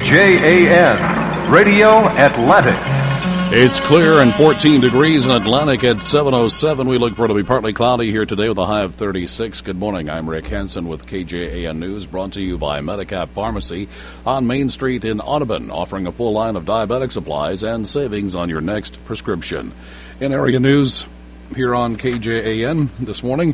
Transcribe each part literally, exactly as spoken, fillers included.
J A N, Radio Atlantic. It's clear and fourteen degrees in Atlantic at seven oh seven. We look for it to be partly cloudy here today with a high of thirty-six. Good morning. I'm Rick Hansen with K J A N News, brought to you by Medicap Pharmacy on Main Street in Audubon, offering a full line of diabetic supplies and savings on your next prescription. In area news here on K J A N this morning,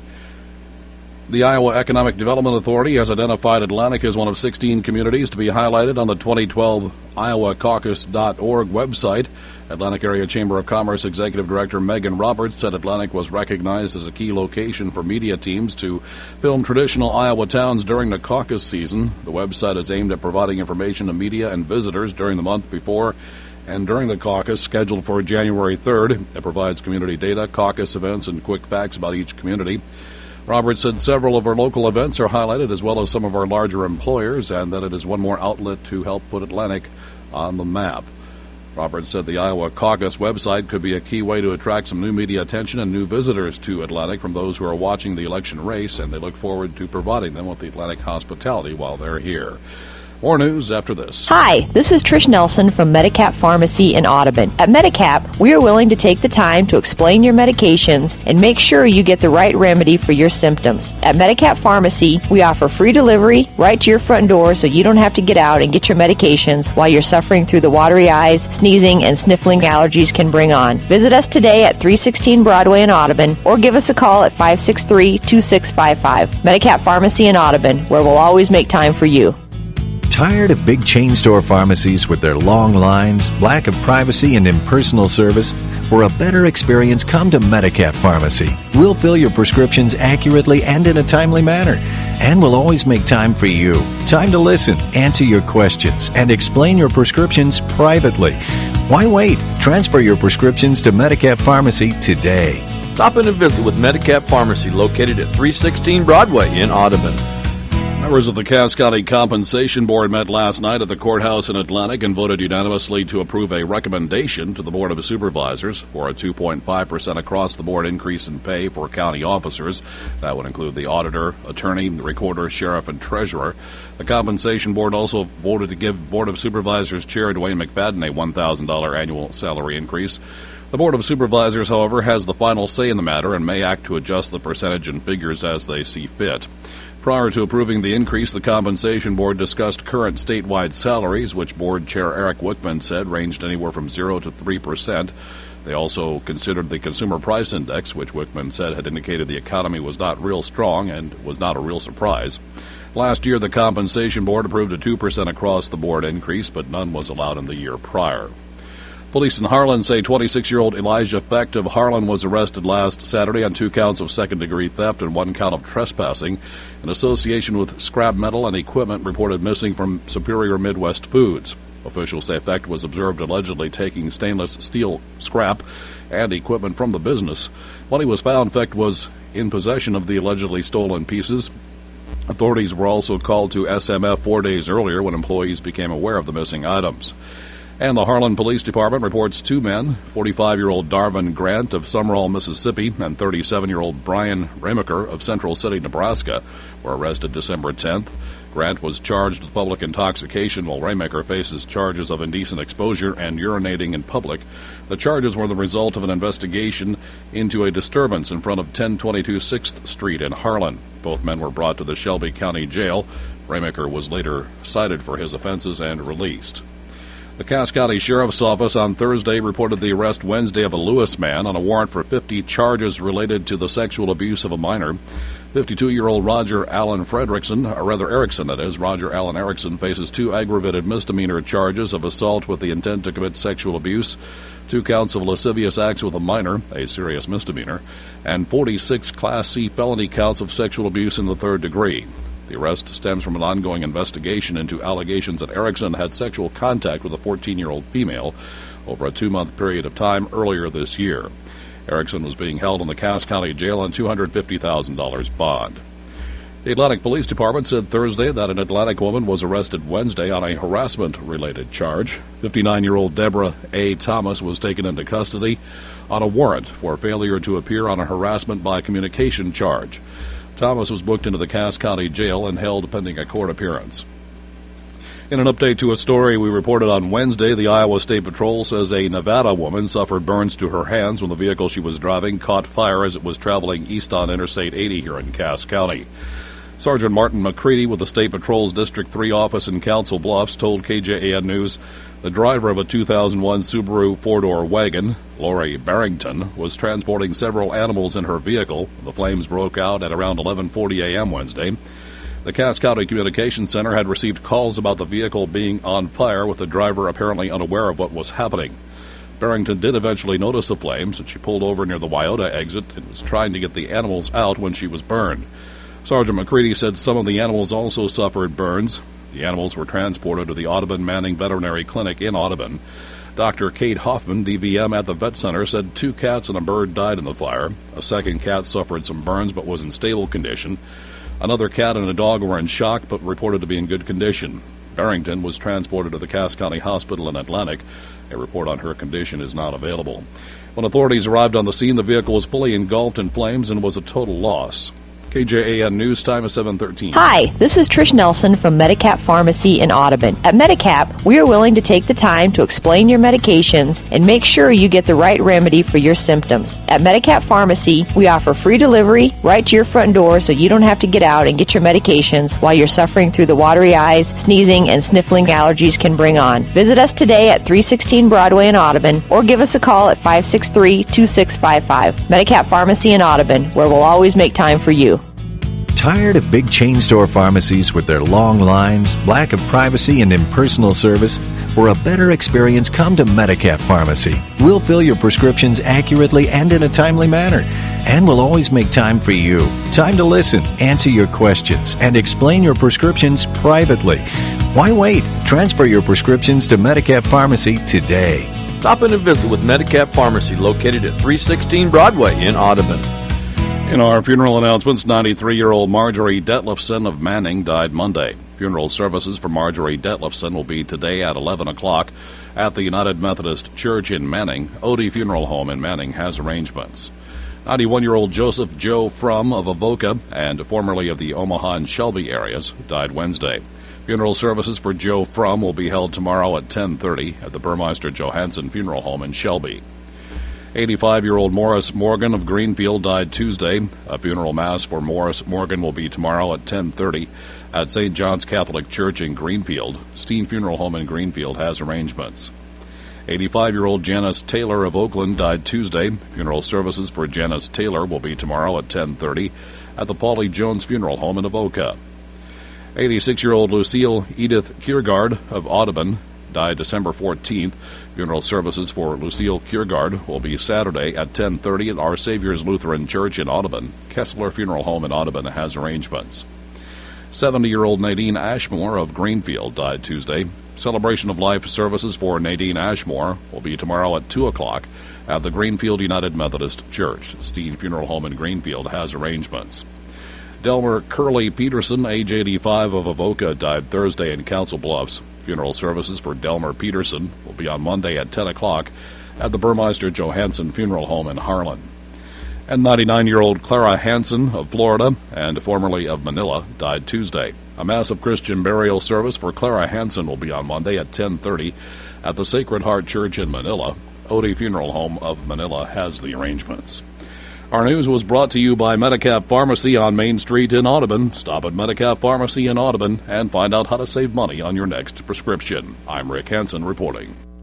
the Iowa Economic Development Authority has identified Atlantic as one of sixteen communities to be highlighted on the twenty twelve Iowa Caucus dot org website. Atlantic Area Chamber of Commerce Executive Director Megan Roberts said Atlantic was recognized as a key location for media teams to film traditional Iowa towns during the caucus season. The website is aimed at providing information to media and visitors during the month before and during the caucus, scheduled for January third. It provides community data, caucus events, and quick facts about each community. Roberts said several of our local events are highlighted, as well as some of our larger employers, and that it is one more outlet to help put Atlantic on the map. Roberts said the Iowa Caucus website could be a key way to attract some new media attention and new visitors to Atlantic from those who are watching the election race, and they look forward to providing them with the Atlantic hospitality while they're here. More news after this. Hi, this is Trish Nelson from Medicap Pharmacy in Audubon. At Medicap, we are willing to take the time to explain your medications and make sure you get the right remedy for your symptoms. At Medicap Pharmacy, we offer free delivery right to your front door so you don't have to get out and get your medications while you're suffering through the watery eyes, sneezing, and sniffling allergies can bring on. Visit us today at three sixteen Broadway in Audubon or give us a call at five six three, two six five five. Medicap Pharmacy in Audubon, where we'll always make time for you. Tired of big chain store pharmacies with their long lines, lack of privacy, and impersonal service? For a better experience, come to Medicap Pharmacy. We'll fill your prescriptions accurately and in a timely manner. And we'll always make time for you. Time to listen, answer your questions, and explain your prescriptions privately. Why wait? Transfer your prescriptions to Medicap Pharmacy today. Stop in and visit with Medicap Pharmacy, located at three sixteen Broadway in Audubon. Members of the Cass County Compensation Board met last night at the courthouse in Atlantic and voted unanimously to approve a recommendation to the Board of Supervisors for a two point five percent across-the-board increase in pay for county officers. That would include the auditor, attorney, the recorder, sheriff, and treasurer. The Compensation Board also voted to give Board of Supervisors Chair Dwayne McFadden a one thousand dollars annual salary increase. The Board of Supervisors, however, has the final say in the matter and may act to adjust the percentage and figures as they see fit. Prior to approving the increase, the Compensation Board discussed current statewide salaries, which Board Chair Eric Wickman said ranged anywhere from zero to three percent. They also considered the Consumer Price Index, which Wickman said had indicated the economy was not real strong and was not a real surprise. Last year, the Compensation Board approved a two percent across-the-board increase, but none was allowed in the year prior. Police in Harlan say twenty-six-year-old Elijah Fecht of Harlan was arrested last Saturday on two counts of second-degree theft and one count of trespassing in association with scrap metal and equipment reported missing from Superior Midwest Foods. Officials say Fecht was observed allegedly taking stainless steel scrap and equipment from the business. When he was found, Fecht was in possession of the allegedly stolen pieces. Authorities were also called to S M F four days earlier when employees became aware of the missing items. And the Harlan Police Department reports two men, forty-five-year-old Darvin Grant of Summerall, Mississippi, and thirty-seven-year-old Brian Ramaker of Central City, Nebraska, were arrested December tenth. Grant was charged with public intoxication, while Ramaker faces charges of indecent exposure and urinating in public. The charges were the result of an investigation into a disturbance in front of ten twenty-two sixth Street in Harlan. Both men were brought to the Shelby County Jail. Ramaker was later cited for his offenses and released. The Cass County Sheriff's Office on Thursday reported the arrest Wednesday of a Lewis man on a warrant for fifty charges related to the sexual abuse of a minor. fifty-two-year-old Roger Allen Fredrickson, or rather Erickson, that is, Roger Allen Erickson, faces two aggravated misdemeanor charges of assault with the intent to commit sexual abuse, two counts of lascivious acts with a minor, a serious misdemeanor, and forty-six Class C felony counts of sexual abuse in the third degree. The arrest stems from an ongoing investigation into allegations that Erickson had sexual contact with a fourteen-year-old female over a two-month period of time earlier this year. Erickson was being held in the Cass County Jail on two hundred fifty thousand dollars bond. The Atlantic Police Department said Thursday that an Atlantic woman was arrested Wednesday on a harassment-related charge. fifty-nine-year-old Deborah A. Thomas was taken into custody on a warrant for failure to appear on a harassment by communication charge. Thomas was booked into the Cass County Jail and held pending a court appearance. In an update to a story we reported on Wednesday, the Iowa State Patrol says a Nevada woman suffered burns to her hands when the vehicle she was driving caught fire as it was traveling east on Interstate eighty here in Cass County. Sergeant Martin McCready with the State Patrol's District three office in Council Bluffs told K J A N News the driver of a two thousand one Subaru four-door wagon, Lori Barrington, was transporting several animals in her vehicle. The flames broke out at around eleven forty a.m. Wednesday. The Cass County Communications Center had received calls about the vehicle being on fire, with the driver apparently unaware of what was happening. Barrington did eventually notice the flames, and she pulled over near the Wyoda exit and was trying to get the animals out when she was burned. Sergeant McCready said some of the animals also suffered burns. The animals were transported to the Audubon Manning Veterinary Clinic in Audubon. Doctor Kate Hoffman, D V M at the vet center, said two cats and a bird died in the fire. A second cat suffered some burns but was in stable condition. Another cat and a dog were in shock but reported to be in good condition. Barrington was transported to the Cass County Hospital in Atlantic. A report on her condition is not available. When authorities arrived on the scene, the vehicle was fully engulfed in flames and was a total loss. K J A N News Time is seven thirteen. Hi, this is Trish Nelson from Medicap Pharmacy in Audubon. At Medicap, we are willing to take the time to explain your medications and make sure you get the right remedy for your symptoms. At Medicap Pharmacy, we offer free delivery right to your front door so you don't have to get out and get your medications while you're suffering through the watery eyes, sneezing, and sniffling allergies can bring on. Visit us today at three sixteen Broadway in Audubon or give us a call at five six three, two six five five. Medicap Pharmacy in Audubon, where we'll always make time for you. Tired of big chain store pharmacies with their long lines, lack of privacy, and impersonal service? For a better experience, come to Medicap Pharmacy. We'll fill your prescriptions accurately and in a timely manner. And we'll always make time for you. Time to listen, answer your questions, and explain your prescriptions privately. Why wait? Transfer your prescriptions to Medicap Pharmacy today. Stop in and visit with Medicap Pharmacy, located at three sixteen Broadway in Audubon. In our funeral announcements, ninety-three-year-old Marjorie Detlefson of Manning died Monday. Funeral services for Marjorie Detlefson will be today at eleven o'clock at the United Methodist Church in Manning. Odie Funeral Home in Manning has arrangements. ninety-one-year-old Joseph Joe Frum of Avoca and formerly of the Omaha and Shelby areas died Wednesday. Funeral services for Joe Frum will be held tomorrow at ten thirty at the Burmeister Johansson Funeral Home in Shelby. eighty-five-year-old Morris Morgan of Greenfield died Tuesday. A funeral mass for Morris Morgan will be tomorrow at ten thirty at Saint John's Catholic Church in Greenfield. Steen Funeral Home in Greenfield has arrangements. eighty-five-year-old Janice Taylor of Oakland died Tuesday. Funeral services for Janice Taylor will be tomorrow at ten thirty at the Paulie Jones Funeral Home in Avoca. eighty-six-year-old Lucille Edith Kiergaard of Audubon died December fourteenth. Funeral services for Lucille Kiergaard will be Saturday at ten thirty at Our Savior's Lutheran Church in Audubon. Kessler Funeral Home in Audubon has arrangements. seventy-year-old Nadine Ashmore of Greenfield died Tuesday. Celebration of Life services for Nadine Ashmore will be tomorrow at two o'clock at the Greenfield United Methodist Church. Steen Funeral Home in Greenfield has arrangements. Delmer Curley Peterson, age eighty-five, of Avoca, died Thursday in Council Bluffs. Funeral services for Delmer Peterson will be on Monday at ten o'clock at the Burmeister Johansson Funeral Home in Harlan. And ninety-nine-year-old Clara Hansen of Florida and formerly of Manila died Tuesday. A massive Christian burial service for Clara Hansen will be on Monday at ten thirty at the Sacred Heart Church in Manila. Odie Funeral Home of Manila has the arrangements. Our news was brought to you by Medicap Pharmacy on Main Street in Audubon. Stop at Medicap Pharmacy in Audubon and find out how to save money on your next prescription. I'm Rick Hansen reporting.